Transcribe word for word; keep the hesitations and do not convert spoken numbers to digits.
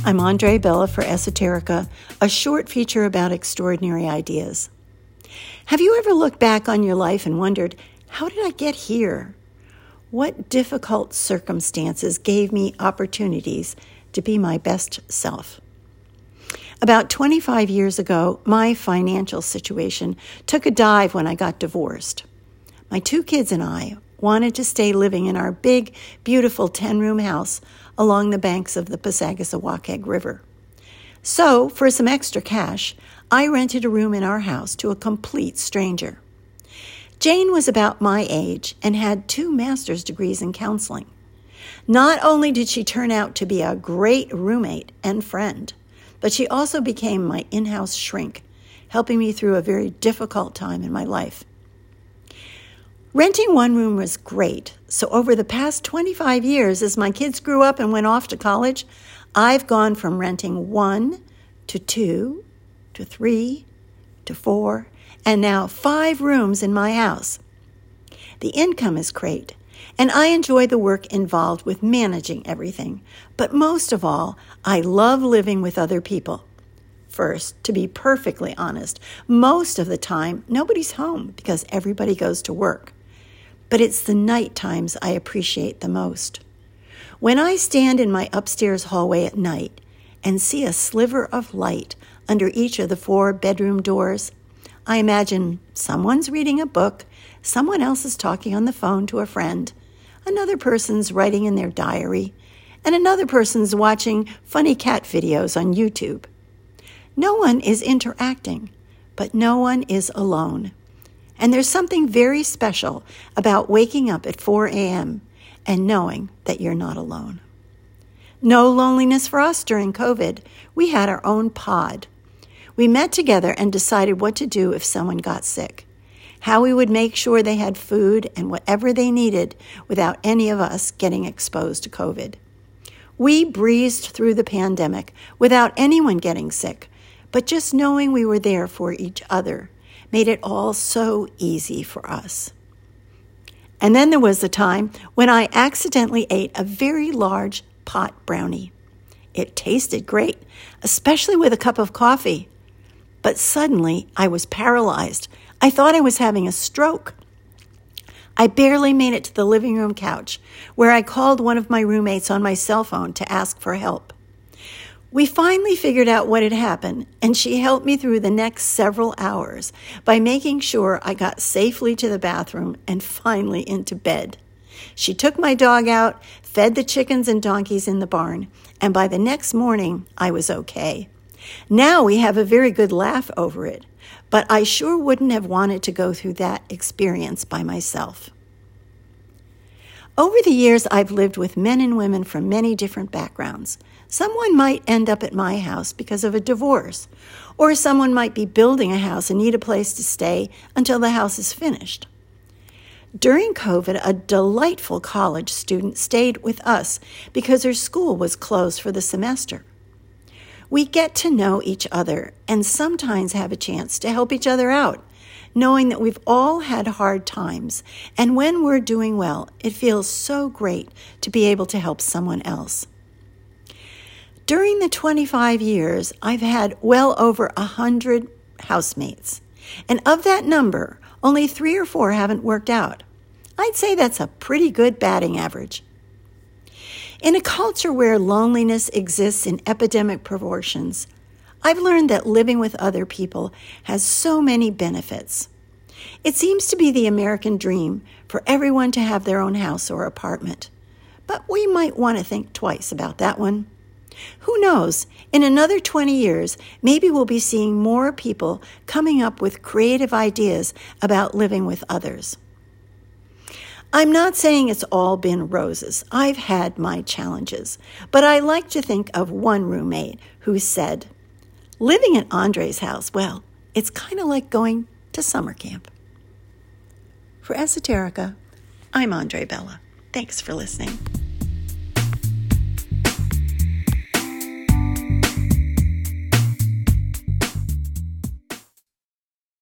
I'm Andre Bella for Esoterica, a short feature about extraordinary ideas. Have you ever looked back on your life and wondered, how did I get here? What difficult circumstances gave me opportunities to be my best self? About twenty-five years ago, my financial situation took a dive when I got divorced. My two kids and I wanted to stay living in our big, beautiful ten-room house along the banks of the Passagasawakeg River. So, for some extra cash, I rented a room in our house to a complete stranger. Jane was about my age and had two master's degrees in counseling. Not only did she turn out to be a great roommate and friend, but she also became my in-house shrink, helping me through a very difficult time in my life. Renting one room was great, so over the past twenty-five years, as my kids grew up and went off to college, I've gone from renting one to two to three to four, and now five rooms in my house. The income is great, and I enjoy the work involved with managing everything, but most of all, I love living with other people. First, to be perfectly honest, most of the time, nobody's home because everybody goes to work. But it's the night times I appreciate the most. When I stand in my upstairs hallway at night and see a sliver of light under each of the four bedroom doors, I imagine someone's reading a book, someone else is talking on the phone to a friend, another person's writing in their diary, and another person's watching funny cat videos on YouTube. No one is interacting, but no one is alone. And there's something very special about waking up at four a.m. and knowing that you're not alone. No loneliness for us during COVID. We had our own pod. We met together and decided what to do if someone got sick, how we would make sure they had food and whatever they needed without any of us getting exposed to COVID. We breezed through the pandemic without anyone getting sick, but just knowing we were there for each other made it all so easy for us. And then there was the time when I accidentally ate a very large pot brownie. It tasted great, especially with a cup of coffee. But suddenly I was paralyzed. I thought I was having a stroke. I barely made it to the living room couch, where I called one of my roommates on my cell phone to ask for help. We finally figured out what had happened, and she helped me through the next several hours by making sure I got safely to the bathroom and finally into bed. She took my dog out, fed the chickens and donkeys in the barn, and by the next morning, I was okay. Now we have a very good laugh over it, but I sure wouldn't have wanted to go through that experience by myself. Over the years, I've lived with men and women from many different backgrounds. Someone might end up at my house because of a divorce, or someone might be building a house and need a place to stay until the house is finished. During COVID, a delightful college student stayed with us because her school was closed for the semester. We get to know each other and sometimes have a chance to help each other out, knowing that we've all had hard times, and when we're doing well, it feels so great to be able to help someone else. During the twenty-five years, I've had well over a hundred housemates, and of that number, only three or four haven't worked out. I'd say that's a pretty good batting average. In a culture where loneliness exists in epidemic proportions, I've learned that living with other people has so many benefits. It seems to be the American dream for everyone to have their own house or apartment, but we might want to think twice about that one. Who knows, in another twenty years, maybe we'll be seeing more people coming up with creative ideas about living with others. I'm not saying it's all been roses. I've had my challenges, but I like to think of one roommate who said, living at Andre's house, well, it's kind of like going to summer camp. For Esoterica, I'm Andre Bella. Thanks for listening.